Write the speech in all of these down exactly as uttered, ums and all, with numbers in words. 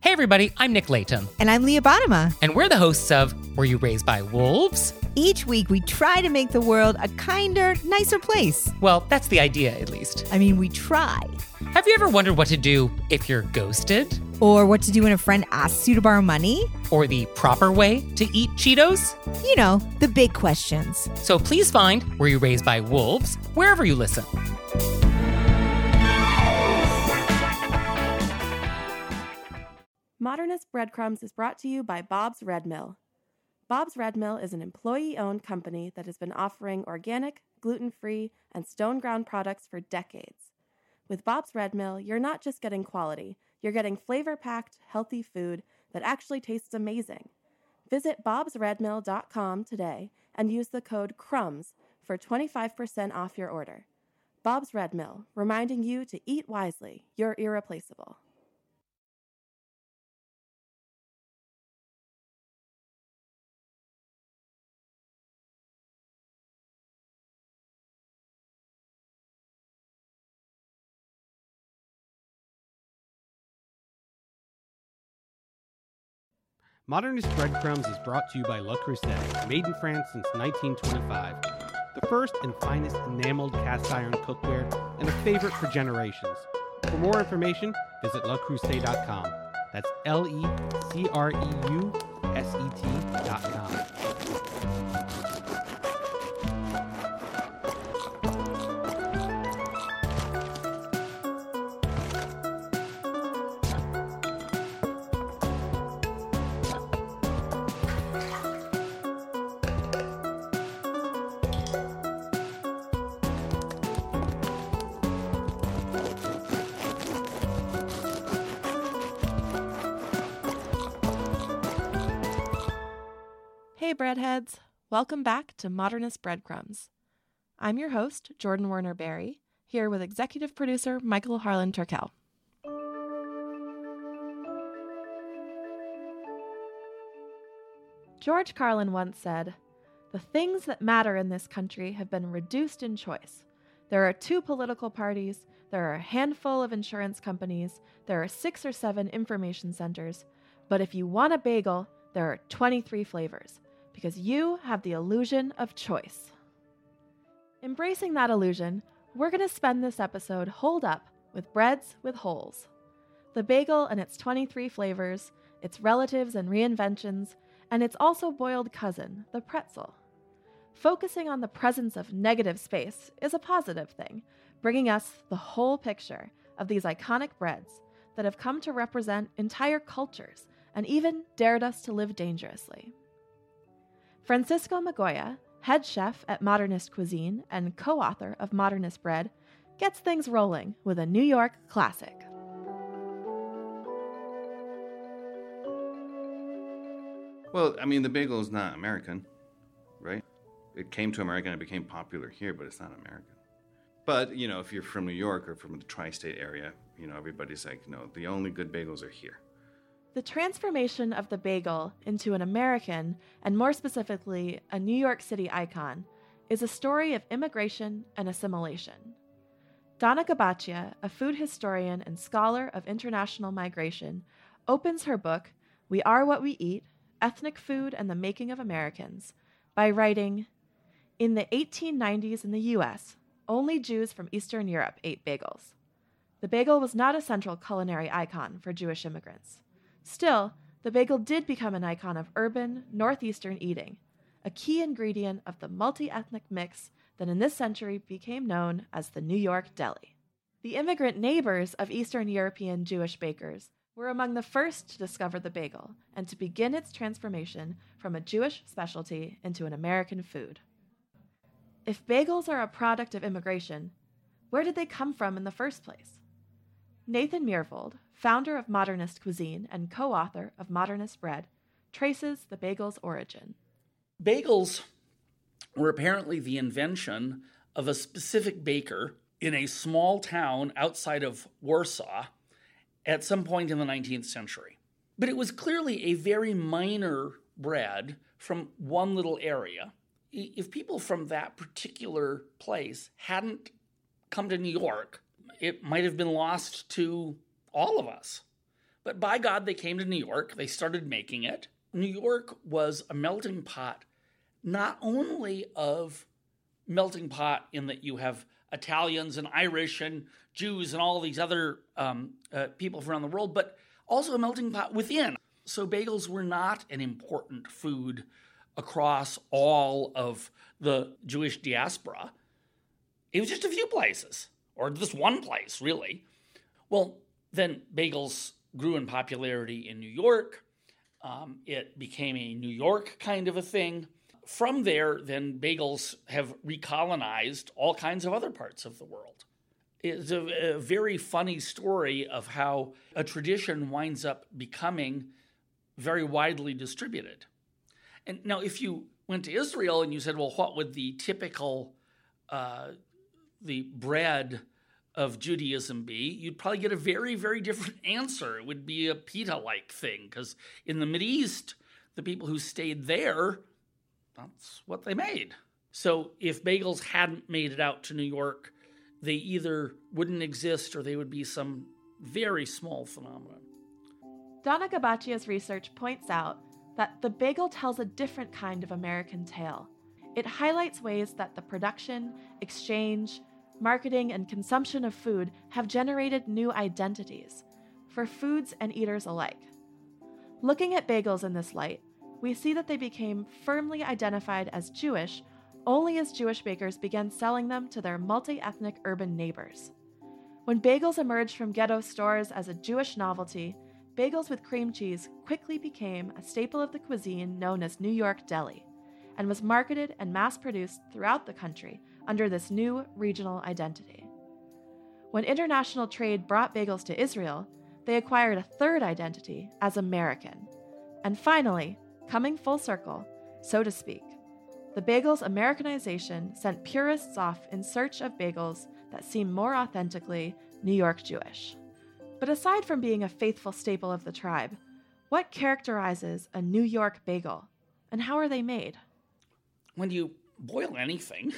Hey everybody, I'm Nick Layton. And I'm Leah Bottima. And we're the hosts of Were You Raised by Wolves? Each week we try to make the world a kinder, nicer place. Well, that's the idea, at least. I mean, we try. Have you ever wondered what to do if you're ghosted? Or what to do when a friend asks you to borrow money? Or the proper way to eat Cheetos? You know, the big questions. So please find Were You Raised by Wolves wherever you listen. Modernist Breadcrumbs is brought to you by Bob's Red Mill. Bob's Red Mill is an employee-owned company that has been offering organic, gluten-free, and stone-ground products for decades. With Bob's Red Mill, you're not just getting quality, you're getting flavor-packed, healthy food that actually tastes amazing. Visit bobs red mill dot com today and use the code CRUMBS for twenty-five percent off your order. Bob's Red Mill, reminding you to eat wisely. You're irreplaceable. Modernist Breadcrumbs is brought to you by Le Creuset, made in France since nineteen twenty-five. The first and finest enameled cast iron cookware and a favorite for generations. For more information, visit le creuset dot com. That's L E C R E U S E T dot com. Hey breadheads, welcome back to Modernist Breadcrumbs. I'm your host, Jordan Werner Berry, here with executive producer Michael Harlan Turkel. George Carlin once said, "The things that matter in this country have been reduced in choice. There are two political parties, there are a handful of insurance companies, there are six or seven information centers, but if you want a bagel, there are twenty-three flavors. Because you have the illusion of choice." Embracing that illusion, we're going to spend this episode holed up with breads with holes. The bagel and its twenty-three flavors, its relatives and reinventions, and its also boiled cousin, the pretzel. Focusing on the presence of negative space is a positive thing, bringing us the whole picture of these iconic breads that have come to represent entire cultures and even dared us to live dangerously. Francisco Migoya, head chef at Modernist Cuisine and co-author of Modernist Bread, gets things rolling with a New York classic. Well, I mean, the bagel is not American, right? It came to America and it became popular here, but it's not American. But, you know, if you're from New York or from the tri-state area, you know, everybody's like, no, the only good bagels are here. The transformation of the bagel into an American, and more specifically, a New York City icon, is a story of immigration and assimilation. Donna Gabaccia, a food historian and scholar of international migration, opens her book, We Are What We Eat, Ethnic Food and the Making of Americans, by writing, "In the eighteen nineties in the U S, only Jews from Eastern Europe ate bagels. The bagel was not a central culinary icon for Jewish immigrants. Still, the bagel did become an icon of urban, northeastern eating, a key ingredient of the multi-ethnic mix that in this century became known as the New York deli." The immigrant neighbors of Eastern European Jewish bakers were among the first to discover the bagel and to begin its transformation from a Jewish specialty into an American food. If bagels are a product of immigration, where did they come from in the first place? Nathan Myhrvold, founder of Modernist Cuisine and co-author of Modernist Bread, traces the bagel's origin. Bagels were apparently the invention of a specific baker in a small town outside of Warsaw at some point in the nineteenth century. But it was clearly a very minor bread from one little area. If people from that particular place hadn't come to New York, it might have been lost to all of us. But by God, they came to New York. They started making it. New York was a melting pot, not only of melting pot in that you have Italians and Irish and Jews and all these other um, uh, people from around the world, but also a melting pot within. So bagels were not an important food across all of the Jewish diaspora. It was just a few places, or this one place, really. Well, then bagels grew in popularity in New York. Um, it became a New York kind of a thing. From there, then bagels have recolonized all kinds of other parts of the world. It's a, a very funny story of how a tradition winds up becoming very widely distributed. And now, if you went to Israel and you said, well, what would the typical, uh, the bread of Judaism be, you'd probably get a very, very different answer. It would be a pita-like thing, because in the Mideast, the people who stayed there, that's what they made. So if bagels hadn't made it out to New York, they either wouldn't exist or they would be some very small phenomenon. Donna Gabaccia's research points out that the bagel tells a different kind of American tale. It highlights ways that the production, exchange, marketing, and consumption of food have generated new identities for foods and eaters alike. Looking at bagels in this light, we see that they became firmly identified as Jewish only as Jewish bakers began selling them to their multi-ethnic urban neighbors. When bagels emerged from ghetto stores as a Jewish novelty, bagels with cream cheese quickly became a staple of the cuisine known as New York deli, and was marketed and mass-produced throughout the country under this new regional identity. When international trade brought bagels to Israel, they acquired a third identity as American. And finally, coming full circle, so to speak, the bagel's Americanization sent purists off in search of bagels that seem more authentically New York Jewish. But aside from being a faithful staple of the tribe, what characterizes a New York bagel, and how are they made? When you boil anything,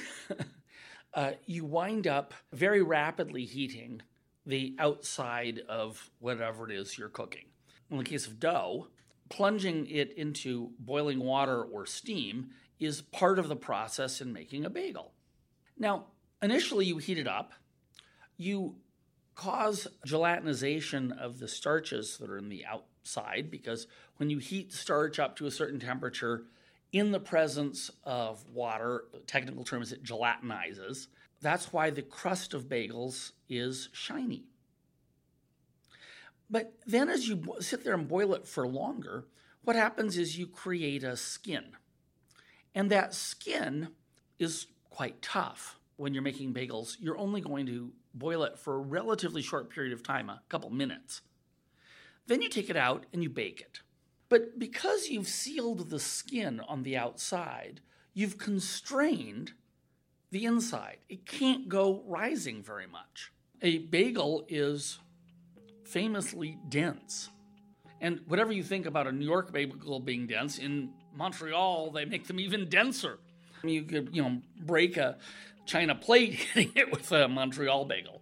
uh, you wind up very rapidly heating the outside of whatever it is you're cooking. In the case of dough, plunging it into boiling water or steam is part of the process in making a bagel. Now, initially you heat it up. You cause gelatinization of the starches that are in the outside, because when you heat starch up to a certain temperature in the presence of water, the technical term is it gelatinizes. That's why the crust of bagels is shiny. But then as you sit there and boil it for longer, what happens is you create a skin. And that skin is quite tough. When you're making bagels, you're only going to boil it for a relatively short period of time, a couple minutes. Then you take it out and you bake it. But because you've sealed the skin on the outside, you've constrained the inside. It can't go rising very much. A bagel is famously dense. And whatever you think about a New York bagel being dense, in Montreal, they make them even denser. You could, you know, break a China plate hitting it with a Montreal bagel.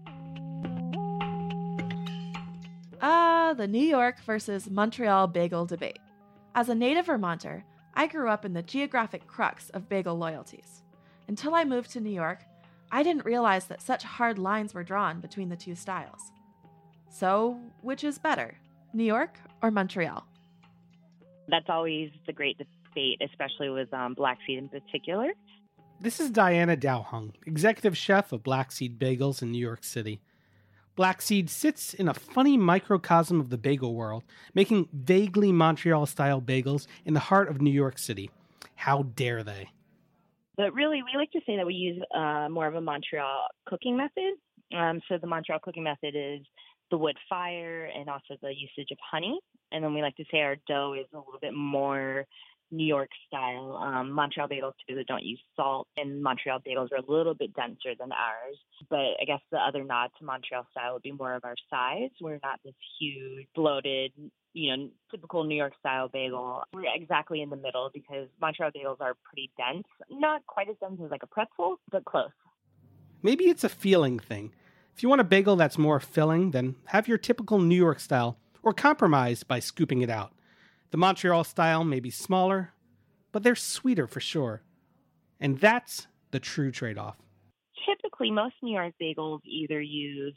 Ah, the New York versus Montreal bagel debate. As a native Vermonter, I grew up in the geographic crux of bagel loyalties. Until I moved to New York, I didn't realize that such hard lines were drawn between the two styles. So, which is better, New York or Montreal? That's always the great debate, especially with um, Black Seed in particular. This is Diana Dowhung, executive chef of Black Seed Bagels in New York City. Black Seed sits in a funny microcosm of the bagel world, making vaguely Montreal-style bagels in the heart of New York City. How dare they? But really, we like to say that we use uh, more of a Montreal cooking method. Um, so the Montreal cooking method is the wood fire and also the usage of honey. And then we like to say our dough is a little bit more New York style. Um, Montreal bagels typically don't use salt, and Montreal bagels are a little bit denser than ours. But I guess the other nod to Montreal style would be more of our size. We're not this huge, bloated, you know, typical New York style bagel. We're exactly in the middle because Montreal bagels are pretty dense. Not quite as dense as like a pretzel, but close. Maybe it's a feeling thing. If you want a bagel that's more filling, then have your typical New York style or compromise by scooping it out. The Montreal style may be smaller, but they're sweeter for sure. And that's the true trade-off. Typically, most New York bagels either use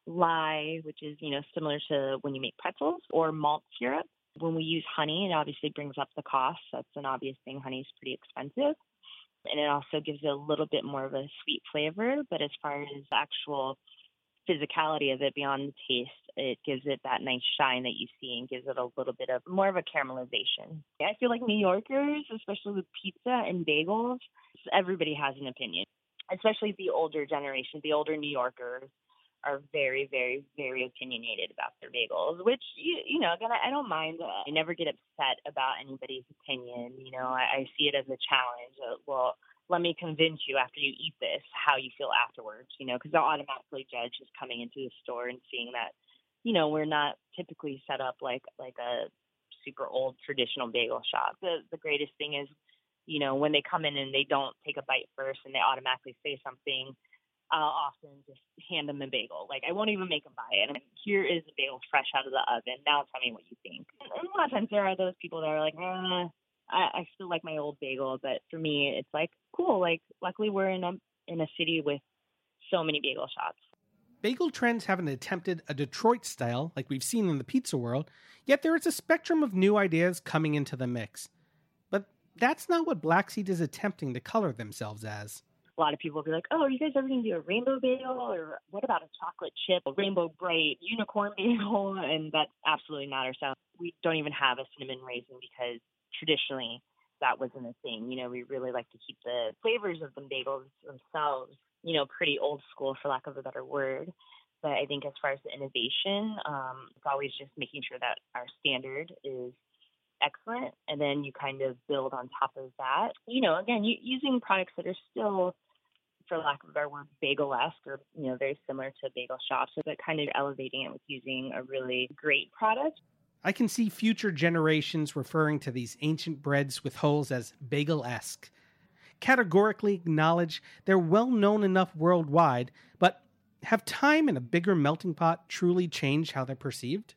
lye, which is, you know, similar to when you make pretzels, or malt syrup. When we use honey, it obviously brings up the cost. That's an obvious thing. Honey is pretty expensive. And it also gives it a little bit more of a sweet flavor. But as far as the actual physicality of it beyond the taste, it gives it that nice shine that you see and gives it a little bit of more of a caramelization. I feel like New Yorkers, especially with pizza and bagels, everybody has an opinion, especially the older generation. The older New Yorkers are very, very, very opinionated about their bagels, which, you, you know, again, I don't mind. Uh, I never get upset about anybody's opinion. You know, I, I see it as a challenge. Uh, well, let me convince you after you eat this how you feel afterwards, you know, because they'll automatically judge just coming into the store and seeing that, you know, we're not typically set up like like a super old traditional bagel shop. The the greatest thing is, you know, when they come in and they don't take a bite first and they automatically say something, I'll often just hand them a bagel. Like, I won't even make them buy it. And here is a bagel fresh out of the oven. Now tell me what you think. And a lot of times there are those people that are like, eh, I, I still like my old bagel. But for me, it's like, cool. Like, luckily we're in a, in a city with so many bagel shops. Bagel trends haven't attempted a Detroit style like we've seen in the pizza world, yet there is a spectrum of new ideas coming into the mix. But that's not what Black Seed is attempting to color themselves as. A lot of people will be like, oh, are you guys ever going to do a rainbow bagel? Or what about a chocolate chip, a rainbow bright unicorn bagel? And that's absolutely not our style. We don't even have a cinnamon raisin because traditionally that wasn't a thing. You know, we really like to keep the flavors of the bagels themselves, you know, pretty old school, for lack of a better word. But I think as far as the innovation, um, it's always just making sure that our standard is excellent. And then you kind of build on top of that. You know, again, you, using products that are still, for lack of a better word, bagel-esque, or, you know, very similar to bagel shops, but kind of elevating it with using a really great product. I can see future generations referring to these ancient breads with holes as bagel-esque. Categorically acknowledge they're well known enough worldwide, but have time and a bigger melting pot truly changed how they're perceived?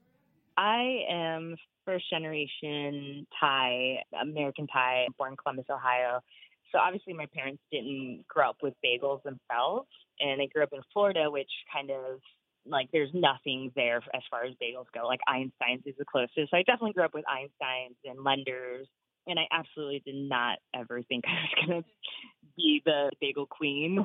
I am first generation Thai, American Thai, born in Columbus, Ohio. So obviously my parents didn't grow up with bagels themselves, and they grew up in Florida, which kind of, like, there's nothing there as far as bagels go. Like, Einstein's is the closest. So I definitely grew up with Einstein's and Lender's, and I absolutely did not ever think I was going to be the bagel queen.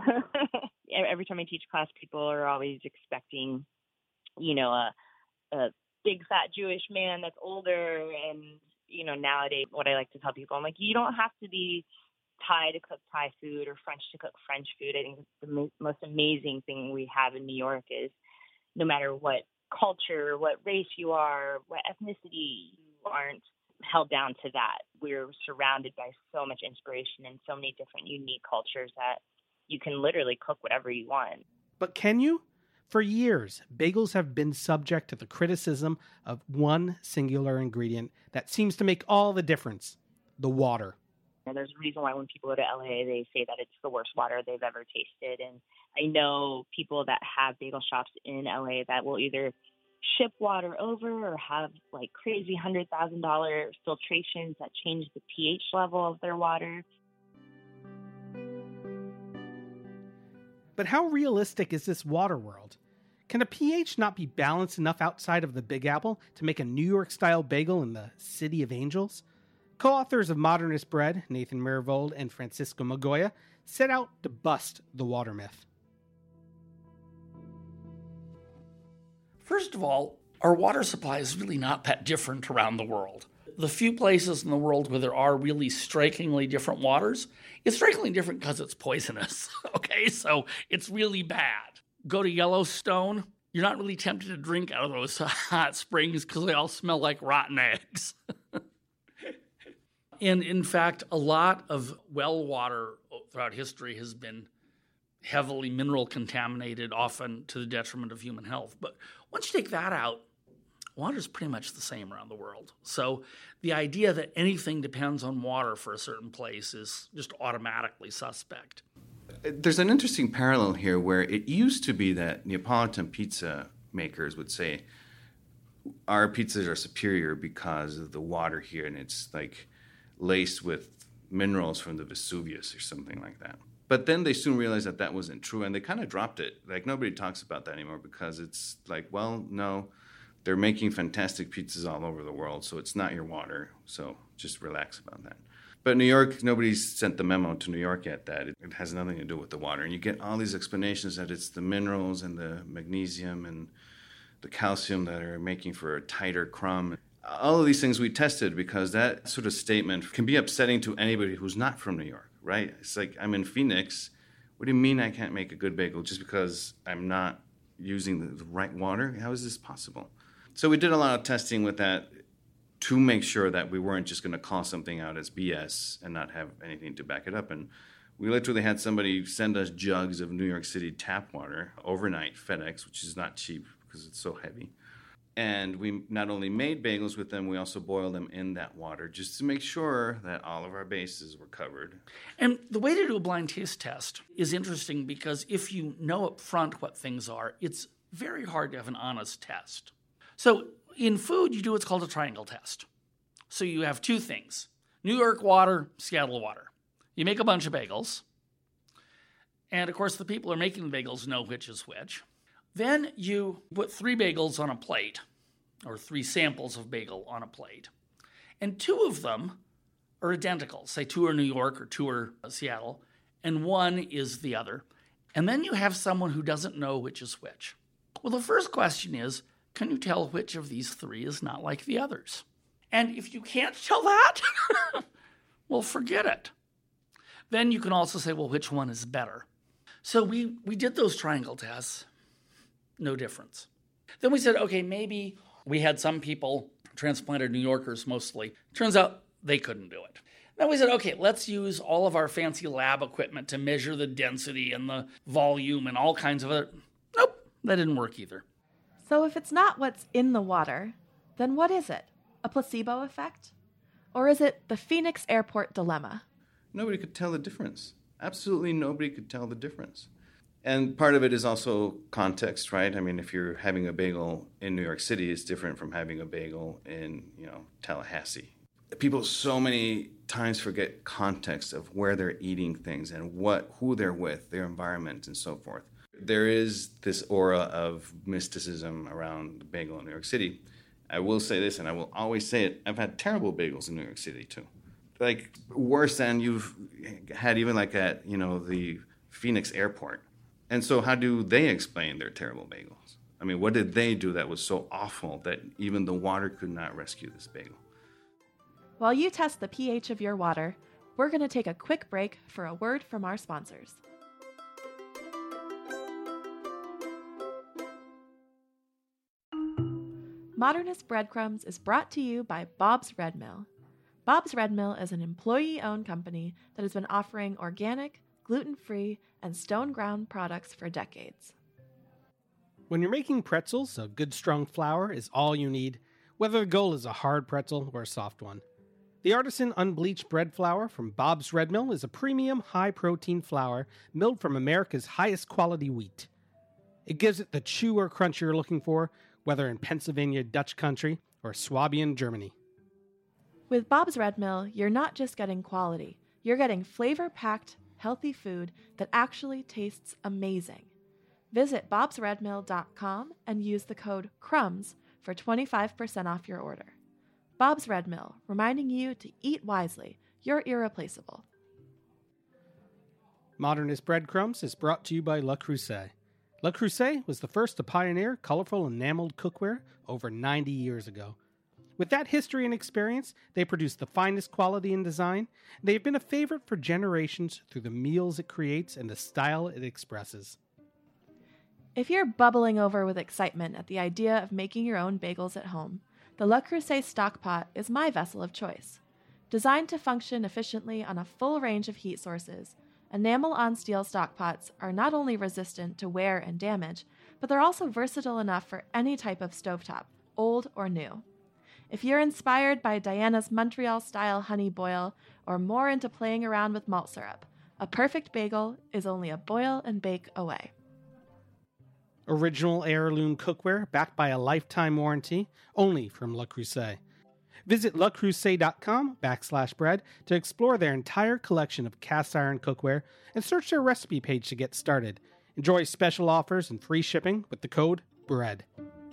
Every time I teach class, people are always expecting, you know, a, a big fat Jewish man that's older. And, you know, nowadays what I like to tell people, I'm like, you don't have to be Thai to cook Thai food or French to cook French food. I think the mo- most amazing thing we have in New York is no matter what culture, what race you are, what ethnicity, you aren't held down to that. We're surrounded by so much inspiration and so many different unique cultures that you can literally cook whatever you want. But can you? For years, bagels have been subject to the criticism of one singular ingredient that seems to make all the difference: the water. And there's a reason why when people go to L A, they say that it's the worst water they've ever tasted. And I know people that have bagel shops in L A that will either ship water over or have like crazy one hundred thousand dollars filtrations that change the pH level of their water. But how realistic is this water world? Can a pH not be balanced enough outside of the Big Apple to make a New York-style bagel in the City of Angels? Co-authors of Modernist Bread, Nathan Myhrvold and Francisco Magoya, set out to bust the water myth. First of all, our water supply is really not that different around the world. The few places in the world where there are really strikingly different waters, it's strikingly different because it's poisonous, okay? So it's really bad. Go to Yellowstone, you're not really tempted to drink out of those hot springs because they all smell like rotten eggs. And in fact, a lot of well water throughout history has been heavily mineral contaminated, often to the detriment of human health. But once you take that out, water is pretty much the same around the world. So the idea that anything depends on water for a certain place is just automatically suspect. There's an interesting parallel here where it used to be that Neapolitan pizza makers would say, our pizzas are superior because of the water here, and it's like laced with minerals from the Vesuvius or something like that. But then they soon realized that that wasn't true, and they kind of dropped it. Like, nobody talks about that anymore because it's like, well, no, they're making fantastic pizzas all over the world, so it's not your water. So just relax about that. But New York, nobody's sent the memo to New York yet that it, it has nothing to do with the water. And you get all these explanations that it's the minerals and the magnesium and the calcium that are making for a tighter crumb. All of these things we tested because that sort of statement can be upsetting to anybody who's not from New York, right? It's like, I'm in Phoenix. What do you mean I can't make a good bagel just because I'm not using the, the right water? How is this possible? So we did a lot of testing with that to make sure that we weren't just going to call something out as B S and not have anything to back it up. And we literally had somebody send us jugs of New York City tap water overnight, FedEx, which is not cheap because it's so heavy. And we not only made bagels with them, we also boiled them in that water just to make sure that all of our bases were covered. And the way to do a blind taste test is interesting because if you know up front what things are, it's very hard to have an honest test. So in food, you do what's called a triangle test. So you have two things, New York water, Seattle water. You make a bunch of bagels. And of course, the people who are making the bagels know which is which. Then you put three bagels on a plate, or three samples of bagel on a plate. And two of them are identical. Say two are New York or two are Seattle, and one is the other. And then you have someone who doesn't know which is which. Well, the first question is, can you tell which of these three is not like the others? And if you can't tell that, well, forget it. Then you can also say, well, which one is better? So we, we did those triangle tests. No difference. Then we said, okay, maybe we had some people, transplanted New Yorkers mostly. Turns out they couldn't do it. Then we said, okay, let's use all of our fancy lab equipment to measure the density and the volume and all kinds of other. Nope, that didn't work either. So if it's not what's in the water, then what is it? A placebo effect? Or is it the Phoenix Airport dilemma? Nobody could tell the difference. Absolutely nobody could tell the difference. And part of it is also context, right? I mean, if you're having a bagel in New York City, it's different from having a bagel in, you know, Tallahassee. People so many times forget context of where they're eating things and what, who they're with, their environment, and so forth. There is this aura of mysticism around the bagel in New York City. I will say this, and I will always say it, I've had terrible bagels in New York City, too. Like, worse than you've had even like at, you know, the Phoenix Airport. And so how do they explain their terrible bagels? I mean, what did they do that was so awful that even the water could not rescue this bagel? While you test the pH of your water, we're going to take a quick break for a word from our sponsors. Modernist Breadcrumbs is brought to you by Bob's Red Mill. Bob's Red Mill is an employee-owned company that has been offering organic, gluten-free, and stone-ground products for decades. When you're making pretzels, a good strong flour is all you need, whether the goal is a hard pretzel or a soft one. The artisan unbleached bread flour from Bob's Red Mill is a premium, high-protein flour milled from America's highest quality wheat. It gives it the chew or crunch you're looking for, whether in Pennsylvania, Dutch country, or Swabian, Germany. With Bob's Red Mill, you're not just getting quality, you're getting flavor-packed, healthy food that actually tastes amazing. Visit bobs red mill dot com and use the code CRUMBS for twenty-five percent off your order. Bob's Red Mill, reminding you to eat wisely. You're irreplaceable. Modernist Breadcrumbs is brought to you by Le Creuset. Le Creuset was the first to pioneer colorful enameled cookware over ninety years ago. With that history and experience, they produce the finest quality and design. They've been a favorite for generations through the meals it creates and the style it expresses. If you're bubbling over with excitement at the idea of making your own bagels at home, the Le Creuset Stockpot is my vessel of choice. Designed to function efficiently on a full range of heat sources, enamel-on-steel stockpots are not only resistant to wear and damage, but they're also versatile enough for any type of stovetop, old or new. If you're inspired by Diana's Montreal-style honey boil or more into playing around with malt syrup, a perfect bagel is only a boil and bake away. Original heirloom cookware backed by a lifetime warranty, only from Le Creuset. Visit lecreuset.com backslash bread to explore their entire collection of cast iron cookware and search their recipe page to get started. Enjoy special offers and free shipping with the code BREAD.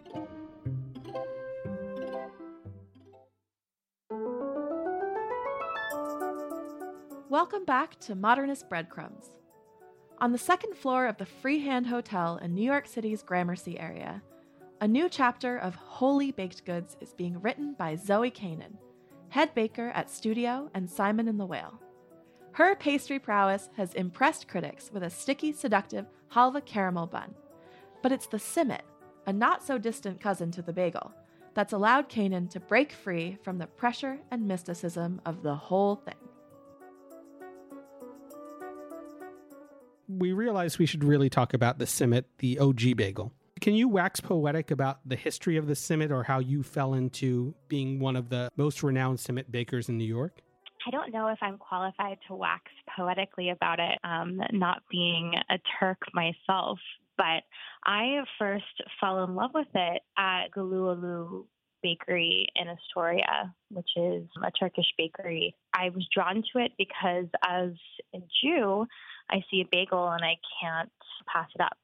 Welcome back to Modernist Breadcrumbs. On the second floor of the Freehand Hotel in New York City's Gramercy area, a new chapter of Holy Baked Goods is being written by Zoe Kanan, head baker at Studio and Simon and the Whale. Her pastry prowess has impressed critics with a sticky, seductive halva caramel bun. But it's the simmet, a not-so-distant cousin to the bagel, that's allowed Kanan to break free from the pressure and mysticism of the whole thing. We realized we should really talk about the simmet, the O G bagel. Can you wax poetic about the history of the simmet or how you fell into being one of the most renowned simmet bakers in New York? I don't know if I'm qualified to wax poetically about it, um, not being a Turk myself, but I first fell in love with it at Gulualu Bakery in Astoria, which is a Turkish bakery. I was drawn to it because as a Jew, I see a bagel and I can't pass it up.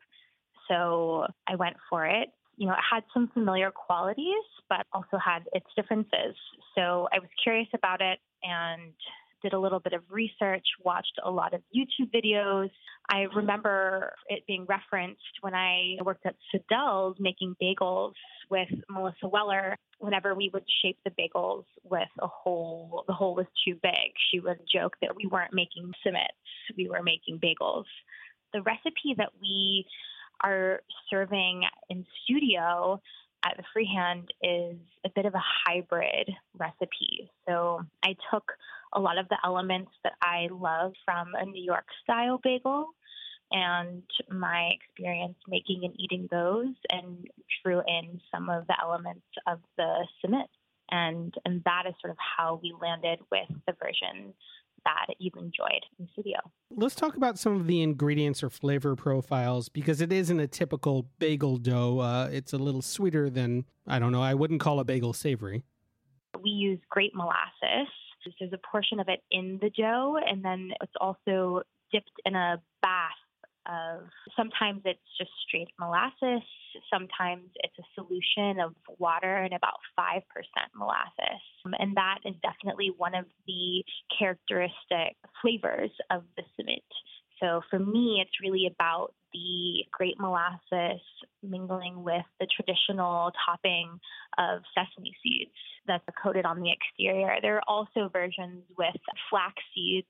So I went for it. You know, it had some familiar qualities, but also had its differences. So I was curious about it and did a little bit of research, watched a lot of YouTube videos. I remember it being referenced when I worked at Fidel's making bagels with Melissa Weller. Whenever we would shape the bagels with a hole, the hole was too big. She would joke that we weren't making simmets, we were making bagels. The recipe that we are serving in Studio at the Freehand is a bit of a hybrid recipe. So I took a lot of the elements that I love from a New York style bagel and my experience making and eating those and drew in some of the elements of the simmet. And, and that is sort of how we landed with the version that you've enjoyed in Studio. Let's talk about some of the ingredients or flavor profiles because it isn't a typical bagel dough. Uh, it's a little sweeter than, I don't know, I wouldn't call a bagel savory. We use grape molasses. There's a portion of it in the dough, and then it's also dipped in a bath of, sometimes it's just straight molasses, sometimes it's a solution of water and about five percent molasses. And that is definitely one of the characteristic flavors of the simmet. So for me, it's really about the grape molasses mingling with the traditional topping of sesame seeds that's coated on the exterior. There are also versions with flax seeds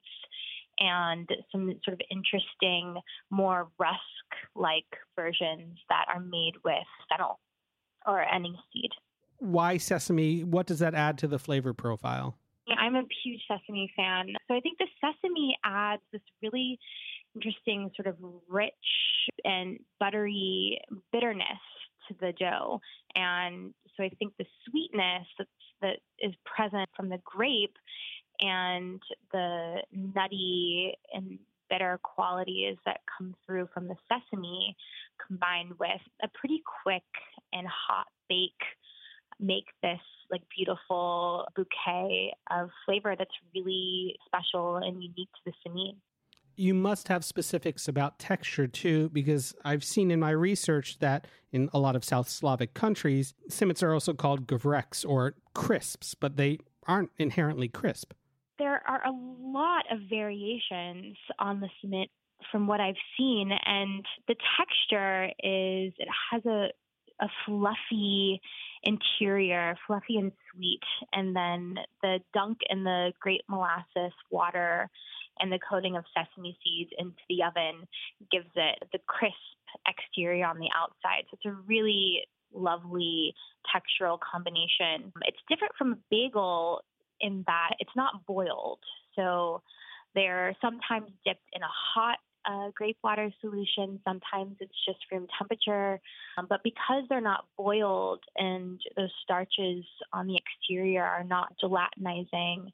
and some sort of interesting, more rusk-like versions that are made with fennel or any seed. Why sesame? What does that add to the flavor profile? I'm a huge sesame fan. So I think the sesame adds this really interesting sort of rich and buttery bitterness to the dough. And so I think the sweetness that's, that is present from the grape and the nutty and bitter qualities that come through from the sesame combined with a pretty quick and hot bake make this like beautiful bouquet of flavor that's really special and unique to the simmet. You must have specifics about texture too, because I've seen in my research that in a lot of South Slavic countries, simmets are also called gevreks or crisps, but they aren't inherently crisp. There are a lot of variations on the simmet from what I've seen, and the texture is, it has a, a fluffy interior, fluffy and sweet, and then the dunk in the grape molasses water and the coating of sesame seeds into the oven gives it the crisp exterior on the outside. So it's a really lovely textural combination. It's different from a bagel in that it's not boiled. So they're sometimes dipped in a hot uh, grape water solution. Sometimes it's just room temperature. Um, but because they're not boiled and those starches on the exterior are not gelatinizing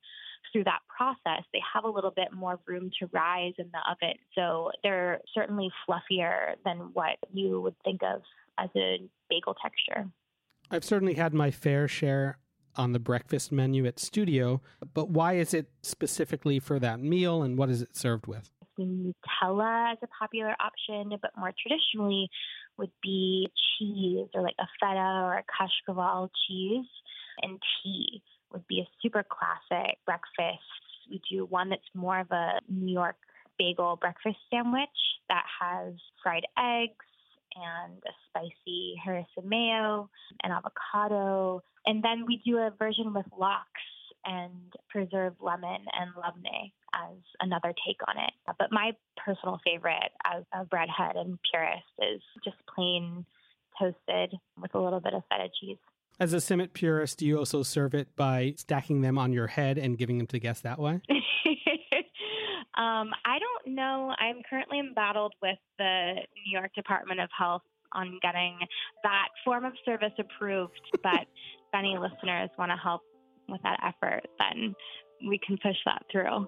through that process, they have a little bit more room to rise in the oven. So they're certainly fluffier than what you would think of as a bagel texture. I've certainly had my fair share on the breakfast menu at Studio, but why is it specifically for that meal, and what is it served with? Nutella as a popular option, but more traditionally would be cheese or like a feta or a kashkaval cheese, and tea would be a super classic breakfast. We do one that's more of a New York bagel breakfast sandwich that has fried eggs and a spicy harissa mayo and avocado. And then we do a version with lox and preserved lemon and labneh as another take on it. But my personal favorite as a breadhead and purist is just plain toasted with a little bit of feta cheese. As a Simmet purist, do you also serve it by stacking them on your head and giving them to guests that way? um, I don't know. I'm currently embattled with the New York Department of Health on getting that form of service approved. But if any listeners want to help with that effort, then we can push that through.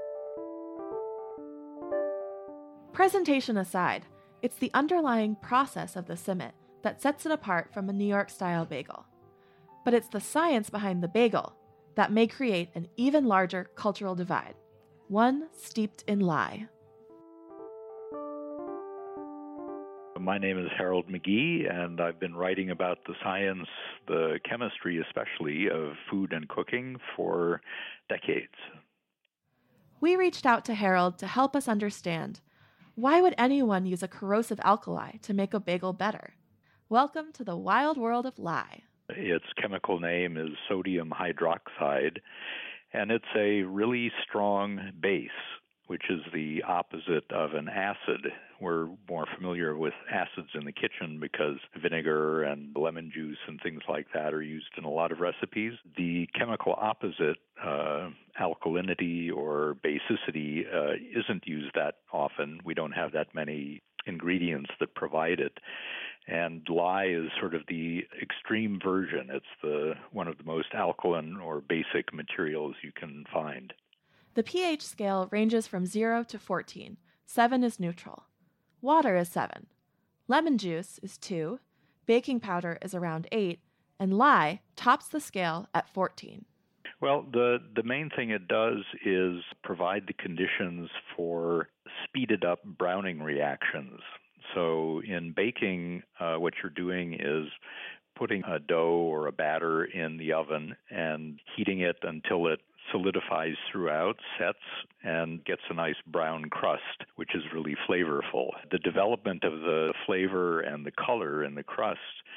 Presentation aside, it's the underlying process of the Simmet that sets it apart from a New York-style bagel. But it's the science behind the bagel that may create an even larger cultural divide, one steeped in lie. My name is Harold McGee, and I've been writing about the science, the chemistry especially, of food and cooking for decades. We reached out to Harold to help us understand, why would anyone use a corrosive alkali to make a bagel better? Welcome to the wild world of lye. Its chemical name is sodium hydroxide, and it's a really strong base, which is the opposite of an acid. We're more familiar with acids in the kitchen because vinegar and lemon juice and things like that are used in a lot of recipes. The chemical opposite, uh, alkalinity or basicity, uh, isn't used that often. We don't have that many ingredients that provide it. And lye is sort of the extreme version. It's the one of the most alkaline or basic materials you can find. The pH scale ranges from zero to fourteen. seven is neutral. Water is seven. Lemon juice is two. Baking powder is around eight. And lye tops the scale at fourteen. Well, the, the main thing it does is provide the conditions for speeded up browning reactions. So in baking, uh, what you're doing is putting a dough or a batter in the oven and heating it until it solidifies throughout, sets, and gets a nice brown crust, which is really flavorful. The development of the flavor and the color in the crust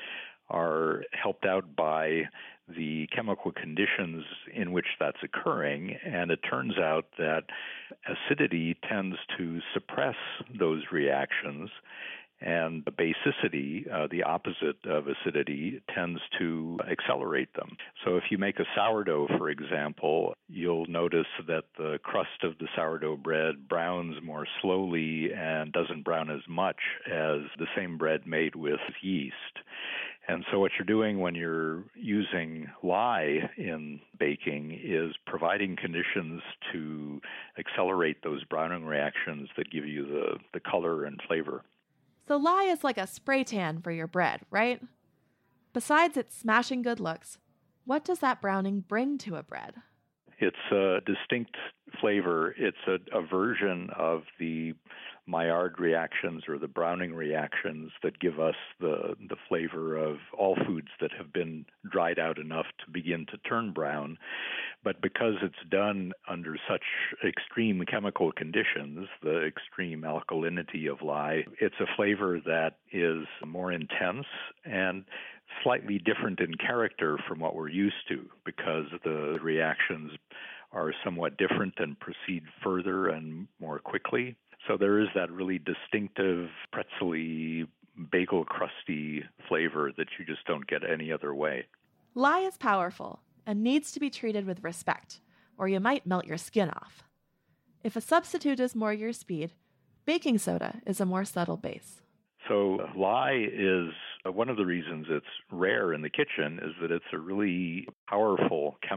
are helped out by the chemical conditions in which that's occurring, and it turns out that acidity tends to suppress those reactions, and basicity, uh, the opposite of acidity, tends to accelerate them. So if you make a sourdough, for example, you'll notice that the crust of the sourdough bread browns more slowly and doesn't brown as much as the same bread made with yeast. And so what you're doing when you're using lye in baking is providing conditions to accelerate those browning reactions that give you the, the color and flavor. So lye is like a spray tan for your bread, right? Besides its smashing good looks, what does that browning bring to a bread? It's a distinct flavor. It's a, a version of the Maillard reactions or the browning reactions that give us the, the flavor of all foods that have been dried out enough to begin to turn brown. But because it's done under such extreme chemical conditions, the extreme alkalinity of lye, it's a flavor that is more intense and slightly different in character from what we're used to, because the reactions are somewhat different and proceed further and more quickly. So there is that really distinctive pretzel-y, bagel crusty flavor that you just don't get any other way. Lye is powerful and needs to be treated with respect, or you might melt your skin off. If a substitute is more your speed, baking soda is a more subtle base. So lye is one of the reasons it's rare in the kitchen is that it's a really powerful chemical.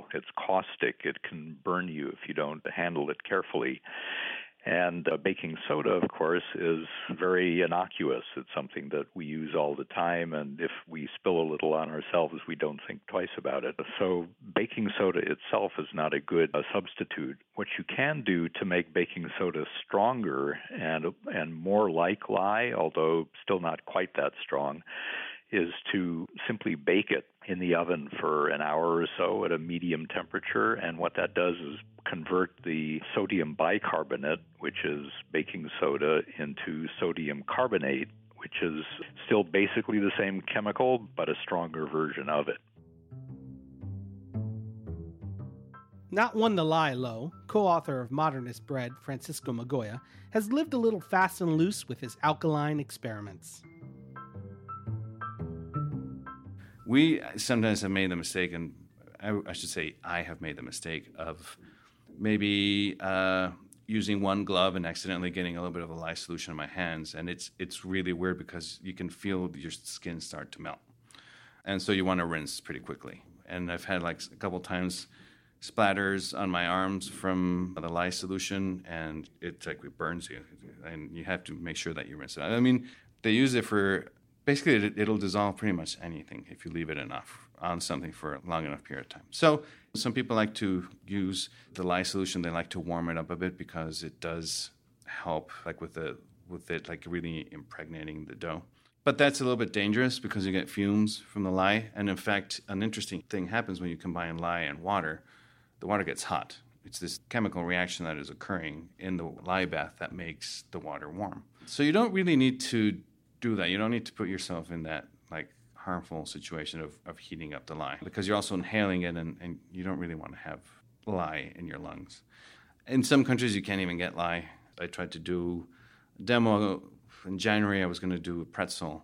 It's caustic. It can burn you if you don't handle it carefully. And uh, baking soda, of course, is very innocuous. It's something that we use all the time, and if we spill a little on ourselves, we don't think twice about it. So baking soda itself is not a good uh, substitute. What you can do to make baking soda stronger and and more like lye, although still not quite that strong, is to simply bake it in the oven for an hour or so at a medium temperature. And what that does is convert the sodium bicarbonate, which is baking soda, into sodium carbonate, which is still basically the same chemical, but a stronger version of it. Not one to lie low, co-author of Modernist Bread, Francisco Migoya, has lived a little fast and loose with his alkaline experiments. We sometimes have made the mistake, and I, I should say I have made the mistake of maybe uh, using one glove and accidentally getting a little bit of a lye solution in my hands. And it's it's really weird because you can feel your skin start to melt. And so you want to rinse pretty quickly. And I've had like a couple times splatters on my arms from the lye solution, and it like it burns you. And you have to make sure that you rinse it. I mean, they use it for... Basically, it, it'll dissolve pretty much anything if you leave it enough on something for a long enough period of time. So some people like to use the lye solution. They like to warm it up a bit because it does help, like with the with it, like really impregnating the dough. But that's a little bit dangerous because you get fumes from the lye. And in fact, an interesting thing happens when you combine lye and water. The water gets hot. It's this chemical reaction that is occurring in the lye bath that makes the water warm. So you don't really need to do that. You don't need to put yourself in that like harmful situation of, of heating up the lye because you're also inhaling it, and, and you don't really want to have lye in your lungs. In some countries, you can't even get lye. I tried to do a demo in January. I was going to do a pretzel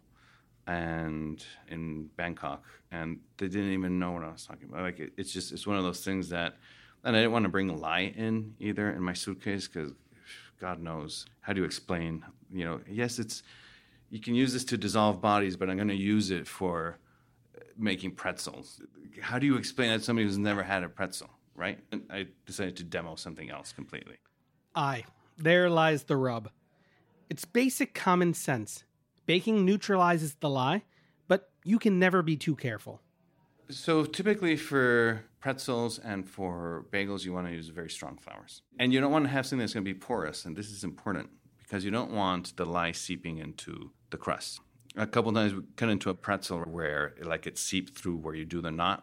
and in Bangkok, and they didn't even know what I was talking about. Like it, it's just it's one of those things that, and I didn't want to bring lye in either in my suitcase because God knows how do you explain. You know, yes, it's. You can use this to dissolve bodies, but I'm going to use it for making pretzels. How do you explain that to somebody who's never had a pretzel, right? And I decided to demo something else completely. Aye, there lies the rub. It's basic common sense. Baking neutralizes the lye, but you can never be too careful. So typically for pretzels and for bagels, you want to use very strong flours. And you don't want to have something that's going to be porous, and this is important, because you don't want the lye seeping into the crust. A couple of times we cut into a pretzel where like it seeped through where you do the knot,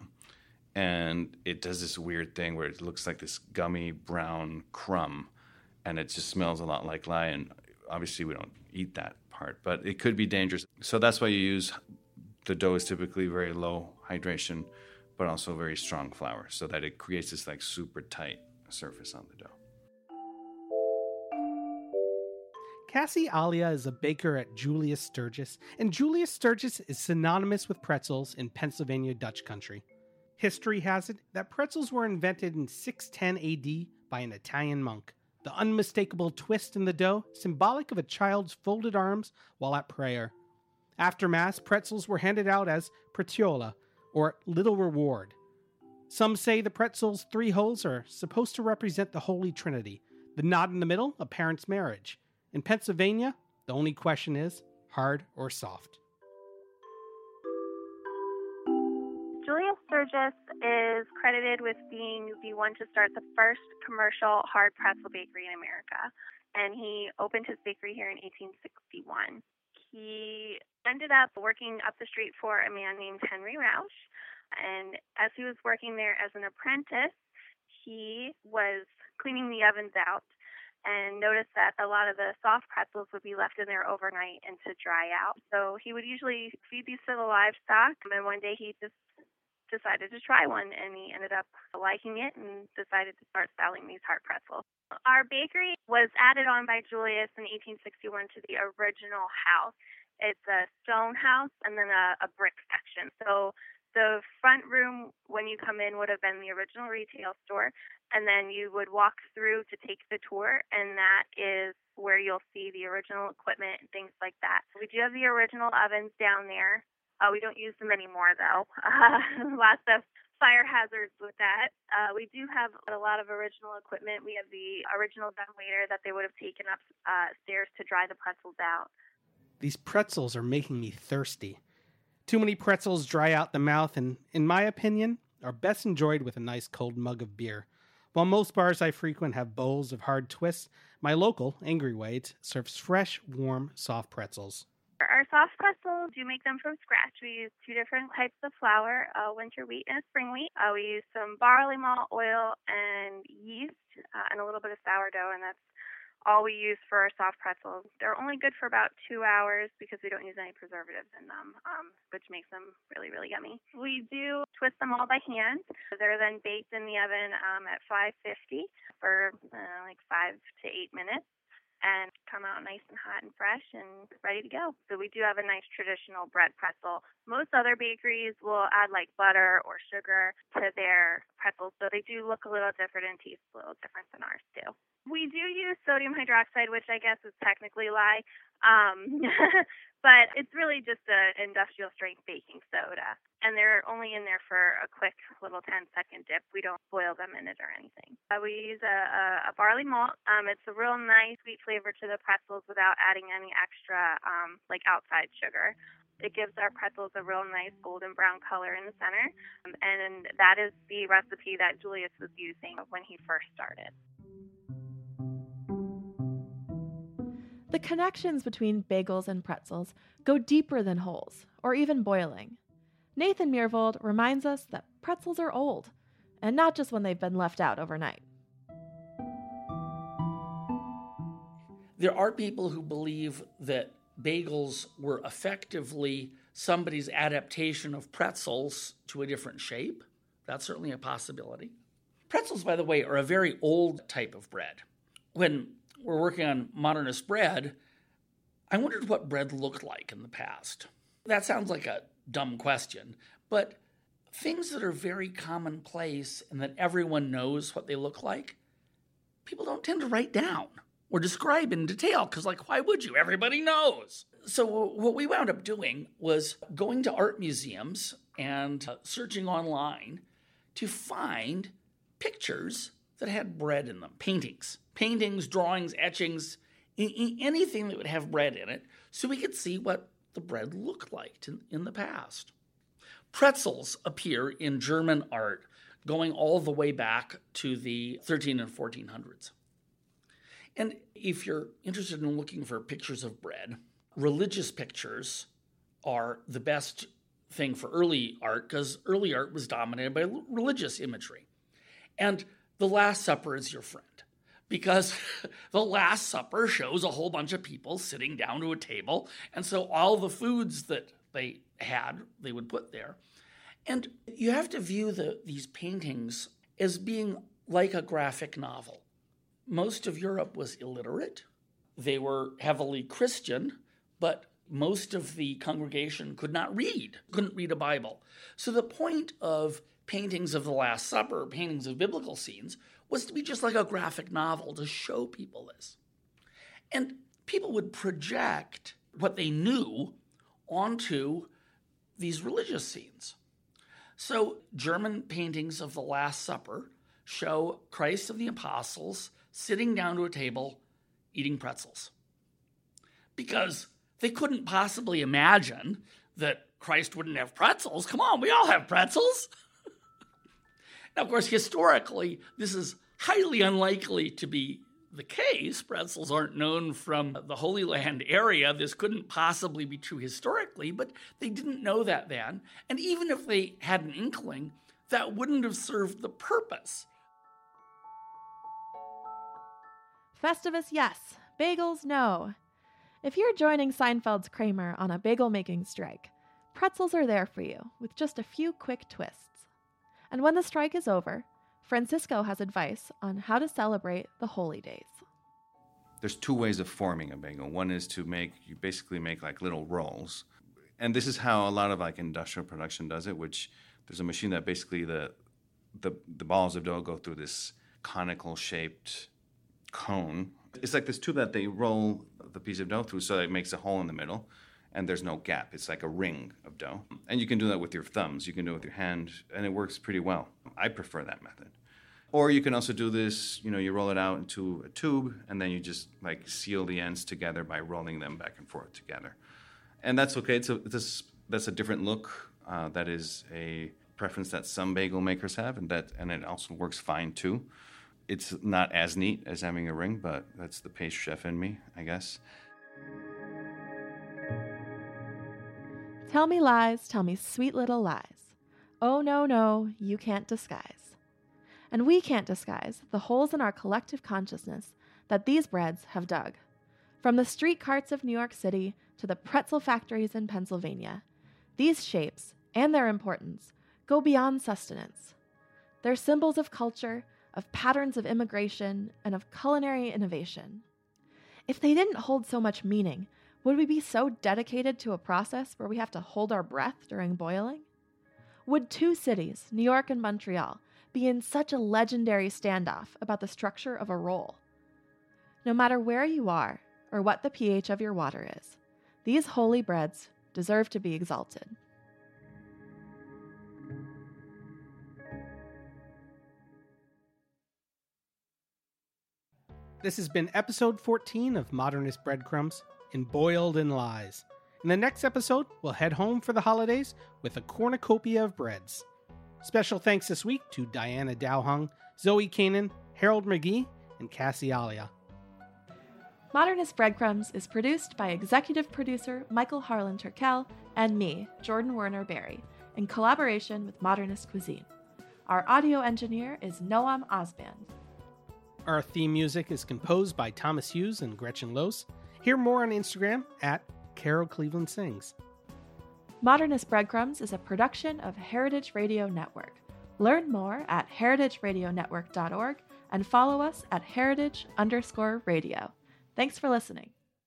and it does this weird thing where it looks like this gummy brown crumb, and it just smells a lot like lye, and obviously we don't eat that part, but it could be dangerous. So that's why you use, the dough is typically very low hydration, but also very strong flour, so that it creates this like super tight surface on the dough. Cassie Alia is a baker at Julius Sturgis, and Julius Sturgis is synonymous with pretzels in Pennsylvania Dutch country. History has it that pretzels were invented in six ten A D by an Italian monk. The unmistakable twist in the dough, symbolic of a child's folded arms while at prayer. After Mass, pretzels were handed out as pretiola, or little reward. Some say the pretzel's three holes are supposed to represent the Holy Trinity, the knot in the middle, a parent's marriage. In Pennsylvania, the only question is, hard or soft? Julius Sturgis is credited with being the one to start the first commercial hard pretzel bakery in America, and he opened his bakery here in eighteen sixty-one. He ended up working up the street for a man named Henry Rausch, and as he was working there as an apprentice, he was cleaning the ovens out and noticed that a lot of the soft pretzels would be left in there overnight and to dry out. So he would usually feed these to the livestock, and one day he just decided to try one, and he ended up liking it and decided to start selling these hard pretzels. Our bakery was added on by Julius in eighteen sixty-one to the original house. It's a stone house and then a, a brick section. So the front room, when you come in, would have been the original retail store, and then you would walk through to take the tour, and that is where you'll see the original equipment and things like that. We do have the original ovens down there. Uh, we don't use them anymore, though. Uh, lots of fire hazards with that. Uh, we do have a lot of original equipment. We have the original dumbwaiter that they would have taken upstairs to dry the pretzels out. These pretzels are making me thirsty. Too many pretzels dry out the mouth and, in my opinion, are best enjoyed with a nice cold mug of beer. While most bars I frequent have bowls of hard twists, my local, Angry Wade's, serves fresh, warm, soft pretzels. Our soft pretzels, do make them from scratch. We use two different types of flour, uh, winter wheat and a spring wheat. Uh, we use some barley malt, oil, and yeast, uh, and a little bit of sourdough, and that's all we use for our soft pretzels. They're only good for about two hours because we don't use any preservatives in them, um, which makes them really, really yummy. We do twist them all by hand. They're then baked in the oven um, at five fifty for uh, like five to eight minutes and come out nice and hot and fresh and ready to go. So we do have a nice traditional bread pretzel. Most other bakeries will add like butter or sugar to their pretzels, so they do look a little different and taste a little different than ours too. We do use sodium hydroxide, which I guess is technically lye, um, but it's really just an industrial strength baking soda. And they're only in there for a quick little ten second dip. We don't boil them in it or anything. Uh, we use a, a, a barley malt. Um, it's a real nice sweet flavor to the pretzels without adding any extra um, like outside sugar. It gives our pretzels a real nice golden brown color in the center. Um, and that is the recipe that Julius was using when he first started. The connections between bagels and pretzels go deeper than holes, or even boiling. Nathan Myhrvold reminds us that pretzels are old, and not just when they've been left out overnight. There are people who believe that bagels were effectively somebody's adaptation of pretzels to a different shape. That's certainly a possibility. Pretzels, by the way, are a very old type of bread. When we're working on modernist bread, I wondered what bread looked like in the past. That sounds like a dumb question, but things that are very commonplace and that everyone knows what they look like, people don't tend to write down or describe in detail because, like, why would you? Everybody knows. So what we wound up doing was going to art museums and uh, searching online to find pictures that had bread in them, paintings. Paintings, drawings, etchings, anything that would have bread in it, so we could see what the bread looked like in, in the past. Pretzels appear in German art going all the way back to the thirteen and fourteen hundreds. And if you're interested in looking for pictures of bread, religious pictures are the best thing for early art because early art was dominated by religious imagery. And the Last Supper is your friend. Because the Last Supper shows a whole bunch of people sitting down to a table, and so all the foods that they had, they would put there. And you have to view the, these paintings as being like a graphic novel. Most of Europe was illiterate. They were heavily Christian, but most of the congregation could not read, couldn't read a Bible. So the point of paintings of the Last Supper, paintings of biblical scenes, was to be just like a graphic novel to show people this. And people would project what they knew onto these religious scenes. So German paintings of the Last Supper show Christ and the apostles sitting down to a table eating pretzels. Because they couldn't possibly imagine that Christ wouldn't have pretzels. Come on, we all have pretzels. Now, of course, historically, this is highly unlikely to be the case. Pretzels aren't known from the Holy Land area. This couldn't possibly be true historically, but they didn't know that then. And even if they had an inkling, that wouldn't have served the purpose. Festivus, yes. Bagels, no. If you're joining Seinfeld's Kramer on a bagel-making strike, pretzels are there for you with just a few quick twists. And when the strike is over, Francisco has advice on how to celebrate the holy days. There's two ways of forming a bagel. One is to make, you basically make like little rolls. And this is how a lot of like industrial production does it, which there's a machine that basically the the, the balls of dough go through this conical shaped cone. It's like this tube that they roll the piece of dough through so that it makes a hole in the middle. And there's no gap. It's like a ring of dough. And you can do that with your thumbs. You can do it with your hand, and it works pretty well. I prefer that method. Or you can also do this, you know, you roll it out into a tube, and then you just like seal the ends together by rolling them back and forth together. And that's okay. It's a, this, that's a different look. Uh, that is a preference that some bagel makers have, and that and it also works fine too. It's not as neat as having a ring, but that's the pastry chef in me, I guess. Tell me lies, tell me sweet little lies. Oh, no, no, you can't disguise. And we can't disguise the holes in our collective consciousness that these breads have dug. From the street carts of New York City to the pretzel factories in Pennsylvania, these shapes and their importance go beyond sustenance. They're symbols of culture, of patterns of immigration, and of culinary innovation. If they didn't hold so much meaning, would we be so dedicated to a process where we have to hold our breath during boiling? Would two cities, New York and Montreal, be in such a legendary standoff about the structure of a roll? No matter where you are or what the pH of your water is, these holy breads deserve to be exalted. This has been episode fourteen of Modernist Breadcrumbs, Embroiled in Lies. In the next episode, we'll head home for the holidays with a cornucopia of breads. Special thanks this week to Diana Dowhung, Zoe Kanan, Harold McGee, and Cassie Alia. Modernist Breadcrumbs is produced by executive producer Michael Harlan Turkel and me, Jordan Werner Berry, in collaboration with Modernist Cuisine. Our audio engineer is Noam Osband. Our theme music is composed by Thomas Hughes and Gretchen Lose. Hear more on Instagram at Carol Cleveland Sings. Modernist Breadcrumbs is a production of Heritage Radio Network. Learn more at heritage radio network dot org and follow us at heritage underscore radio. Thanks for listening.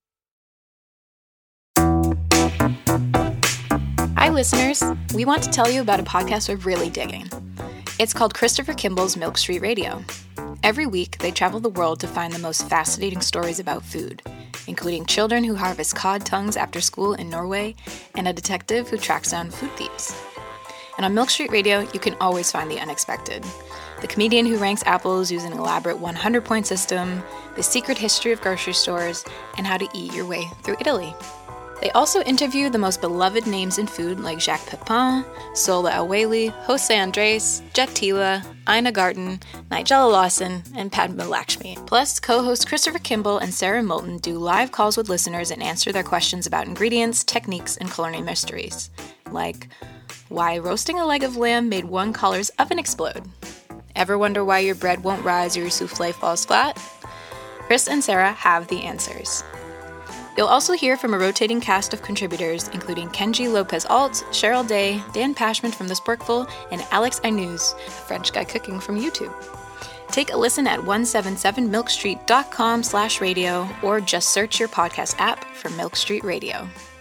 Hi, listeners. We want to tell you about a podcast we're really digging. It's called Christopher Kimball's Milk Street Radio. Every week, they travel the world to find the most fascinating stories about food, including children who harvest cod tongues after school in Norway and a detective who tracks down food thieves. And on Milk Street Radio, you can always find the unexpected. The comedian who ranks apples using an elaborate one hundred point system, the secret history of grocery stores, and how to eat your way through Italy. They also interview the most beloved names in food like Jacques Pepin, Sola El-Waylly, Jose Andres, Jet Tila, Ina Garten, Nigella Lawson, and Padma Lakshmi. Plus, co-hosts Christopher Kimball and Sarah Moulton do live calls with listeners and answer their questions about ingredients, techniques, and culinary mysteries. Like, why roasting a leg of lamb made one color's oven explode? Ever wonder why your bread won't rise or your souffle falls flat? Chris and Sarah have the answers. You'll also hear from a rotating cast of contributors, including Kenji Lopez-Alt, Cheryl Day, Dan Pashman from The Sporkful, and Alex Ainuz, a French guy cooking from YouTube. Take a listen at one seventy-seven milk street dot com slash radio or just search your podcast app for Milk Street Radio.